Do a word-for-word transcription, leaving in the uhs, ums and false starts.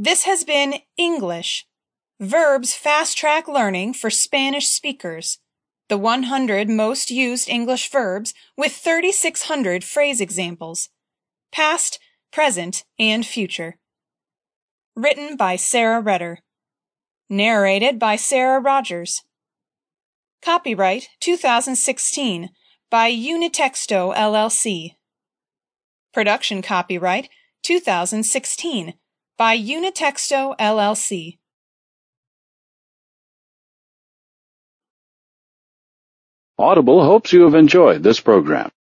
This has been English, Verbs Fast Track Learning for Spanish Speakers, the one hundred most used English verbs with thirty-six hundred phrase examples, past, present, and future. Written by Sarah Redder. Narrated by Sarah Rogers. Copyright two thousand sixteen by Unitexto L L C. Production copyright two thousand sixteen by Unitexto L L C. Audible hopes you have enjoyed this program.